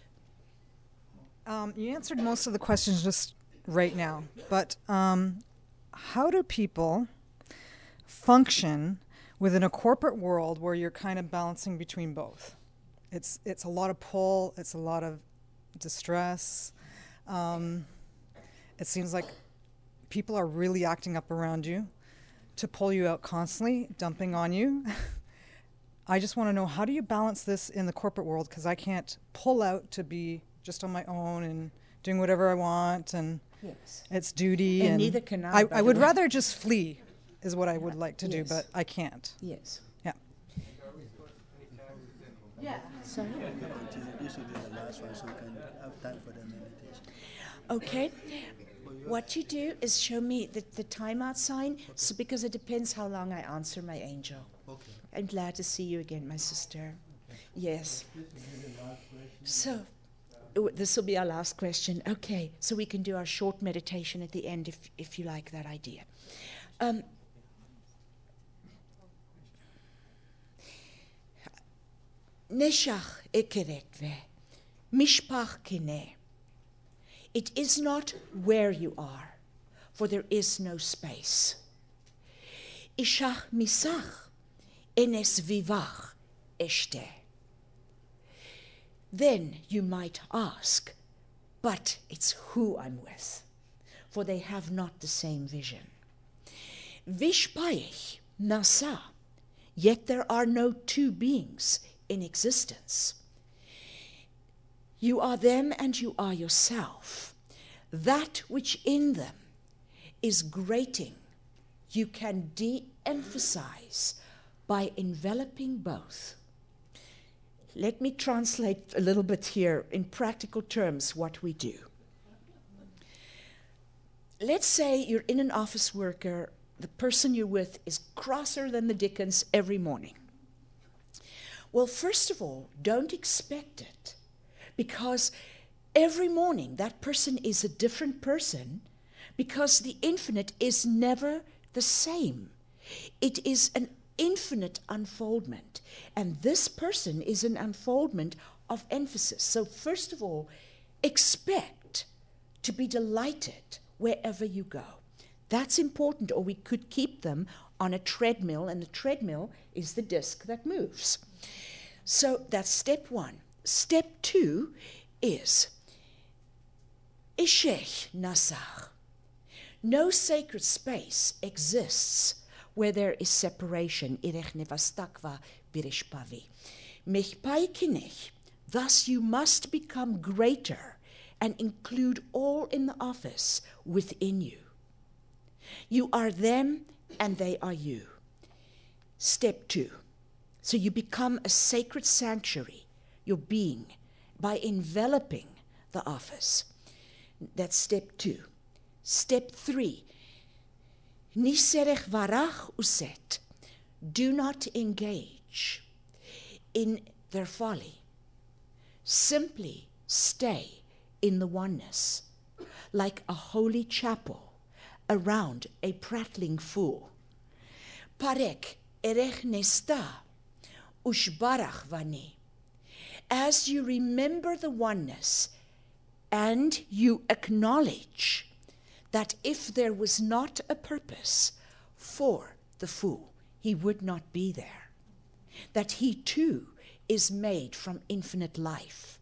You answered most of the questions just right now, but how do people function within a corporate world where you're kind of balancing between both? It's a lot of pull, it's a lot of distress. It seems like people are really acting up around you to pull you out constantly, dumping on you. I just want to know, how do you balance this in the corporate world? Because I can't pull out to be just on my own and doing whatever I want, and Yes. it's duty. And neither can I, by I the would way. rather just flee, is what I would like to do, Yes. but I can't. Yes. Yeah. Yeah. Sorry? This will be the last one, so we can have time for the meditation. Okay. What you do is show me the timeout sign, so because it depends how long I answer, my angel. Okay. I'm glad to see you again, my sister. Yes. So, this will be our last question. Okay, so we can do our short meditation at the end if you like that idea. Neshach ekeretve, mishpach kine. It is not where you are, for there is no space. Ishach misach, enes vivach eshte. Then you might ask, but it's who I'm with, for they have not the same vision. Vishpaich nasa, yet there are no two beings in existence. You are them and you are yourself. That which in them is grating, you can de-emphasize by enveloping both. Let me translate a little bit here in practical terms what we do. Let's say you're in an office worker the person you're with is crosser than the dickens every morning. Well, first of all, don't expect it, because every morning that person is a different person, because the infinite is never the same. It is an infinite unfoldment, and this person is an unfoldment of emphasis. So first of all, expect to be delighted wherever you go. That's important, or we could keep them on a treadmill, and the treadmill is the disc that moves. So that's step one. Step two is Ishech Nasach. No sacred space exists where there is separation. Irech nevastakva birishpavi. Mechpai kinech. Thus you must become greater and include all in the office within you. You are them and they are you. Step two. So you become a sacred sanctuary, your being, by enveloping the office. That's step two. Step three. Niserech varach uset. Do not engage in their folly. Simply stay in the oneness, like a holy chapel around a prattling fool. Parek erech nesta ushbarach vani. As you remember the oneness and you acknowledge that if there was not a purpose for the fool, he would not be there. That he too is made from infinite life.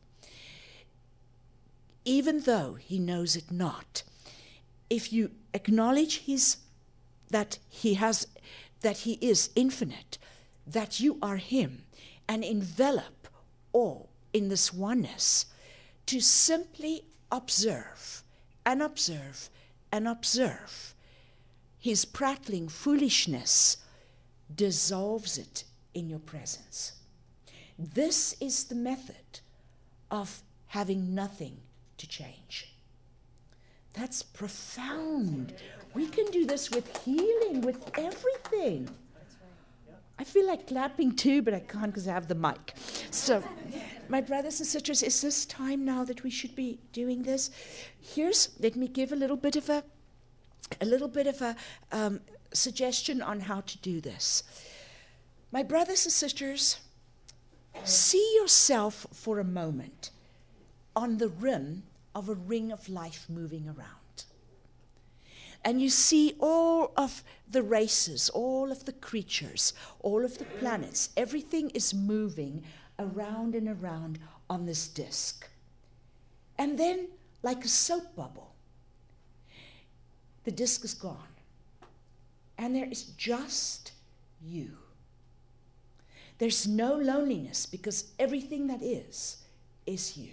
Even though he knows it not, if you acknowledge that he is infinite, that you are him, and envelop all in this oneness, to simply observe and observe and observe, his prattling foolishness dissolves it in your presence. This is the method of having nothing to change. That's profound. We can do this with healing, with everything. I feel like clapping too, but I can't because I have the mic. So, my brothers and sisters, is this time now that we should be doing this? Let me give a little bit of a suggestion on how to do this. My brothers and sisters, see yourself for a moment on the rim of a ring of life moving around. And you see all of the races, all of the creatures, all of the planets, everything is moving around and around on this disk. And then, like a soap bubble, the disk is gone. And there is just you. There's no loneliness because everything that is you.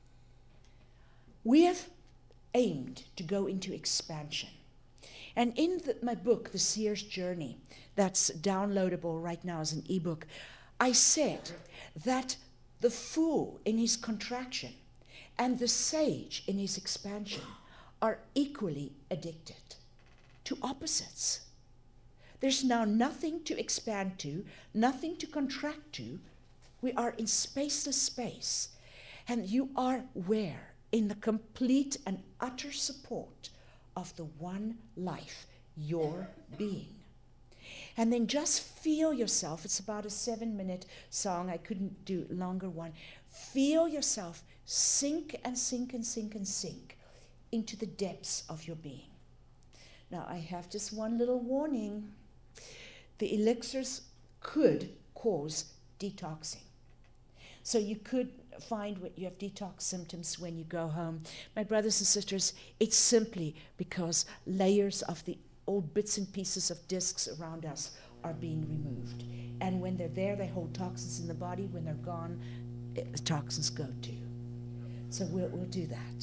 We have aimed to go into expansion. And in my book, The Seer's Journey, that's downloadable right now as an ebook, I said that the fool in his contraction and the sage in his expansion are equally addicted to opposites. There's now nothing to expand to, nothing to contract to. We are in spaceless space. And you are where? In the complete and utter support of the one life, your being. And then just feel yourself. It's about a 7-minute song. I couldn't do a longer one. Feel yourself sink and sink and sink and sink into the depths of your being. Now, I have just one little warning. The elixirs could cause detoxing. So you could find what you have detox symptoms when you go home. My brothers and sisters, it's simply because layers of the old bits and pieces of discs around us are being removed. And when they're there, they hold toxins in the body. When they're gone, the toxins go too. So we'll do that.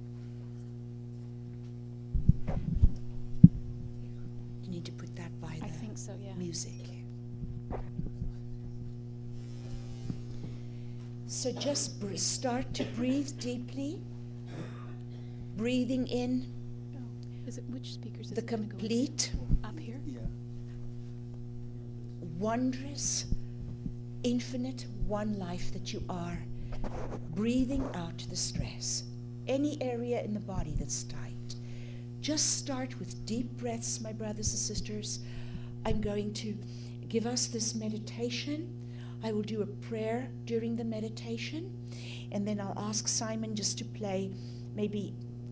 You need to put that by I think so, yeah. music. So just start to breathe deeply, breathing in Is it which speakers is the it gonna go with? complete, Up here? Yeah. wondrous, infinite one life that you are, breathing out the stress. Any area in the body that's tight. Just start with deep breaths, my brothers and sisters. I'm going to give us this meditation. I will do a prayer during the meditation, and then I'll ask Simon just to play maybe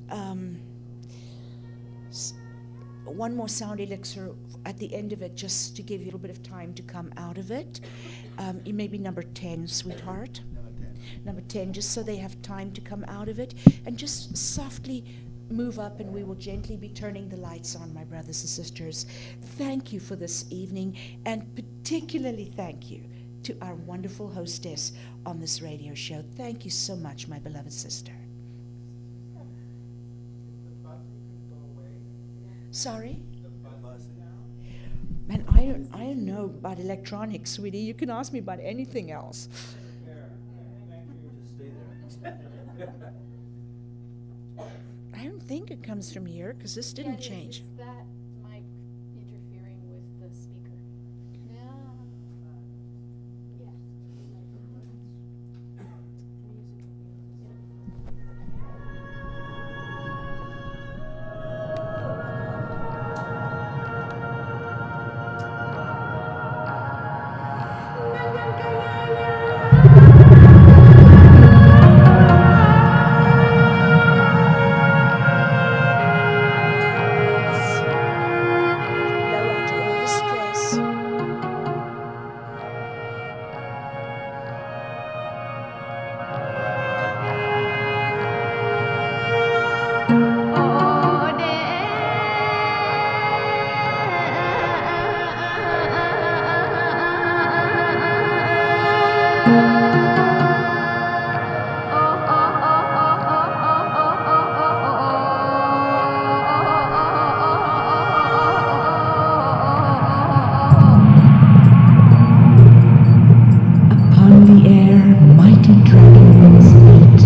one more sound elixir at the end of it, just to give you a little bit of time to come out of it. Maybe number 10, sweetheart. Number 10, just so they have time to come out of it. And just softly move up, and we will gently be turning the lights on, my brothers and sisters. Thank you for this evening, and particularly thank you to our wonderful hostess on this radio show. Thank you so much, my beloved sister. Sorry? Man, I don't know about electronics, sweetie. You can ask me about anything else. I don't think it comes from here, because this didn't change. Is that mic interfering with the speaker? Yeah. Blow out all the stress. Upon the air, mighty dragon wings beat.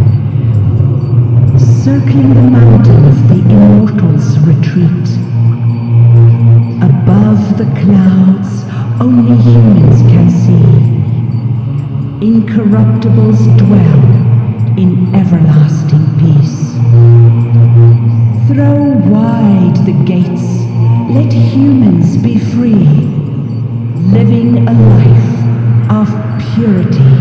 Circling the mountains, the immortals retreat. Above the clouds, only humans can see. Incorruptibles dwell in everlasting peace. Throw wide the gates, let humans be free, living a life of purity.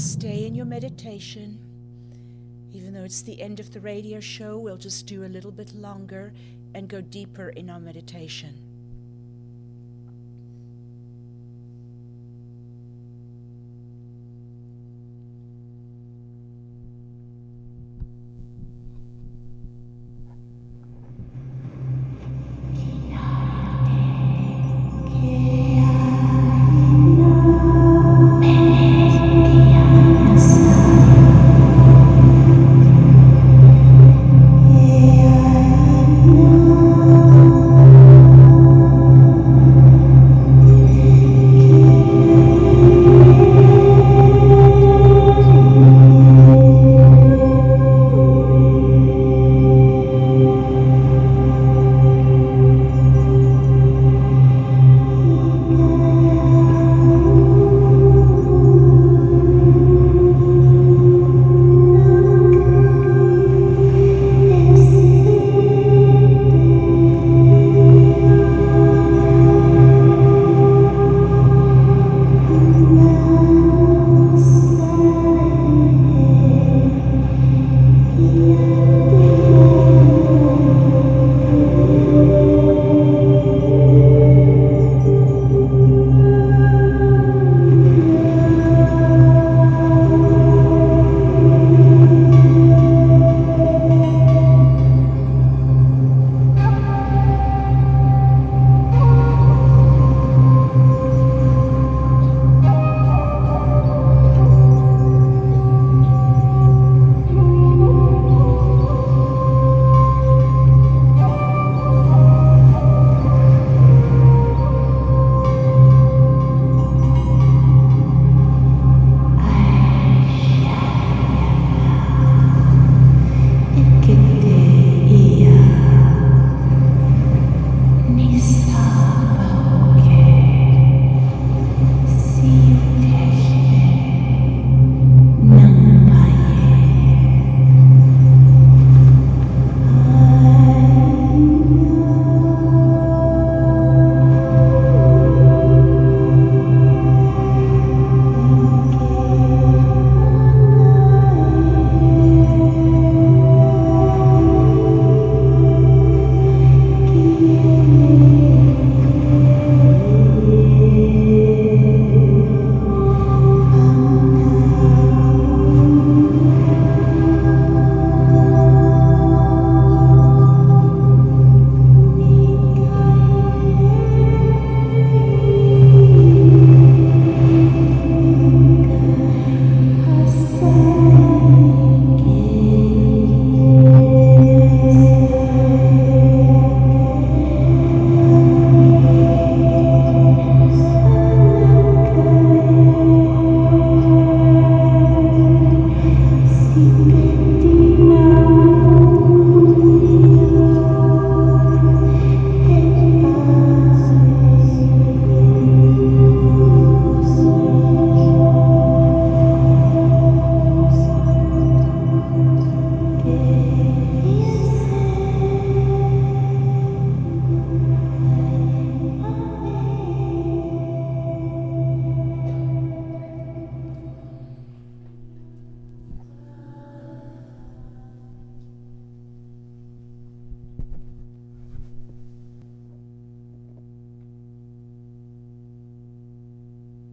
stay in your meditation. Even though it's the end of the radio show, we'll just do a little bit longer and go deeper in our meditation.